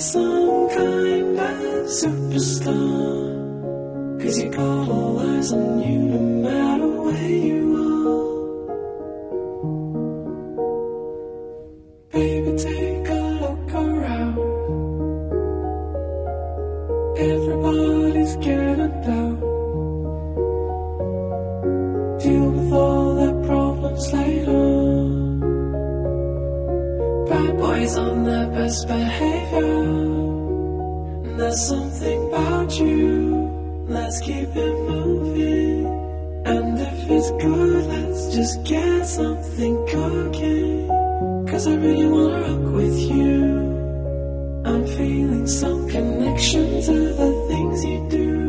some kind of superstar, 'cause you got all eyes on you no matter where you are. Baby, take a look around. Everybody's getting down. Deal with all their problems later. Bad boys on their best behavior. And there's something about you. Let's keep it moving. And if it's good, let's just get something cooking. 'Cause I really wanna rock with you. I'm feeling some connection to the things you do.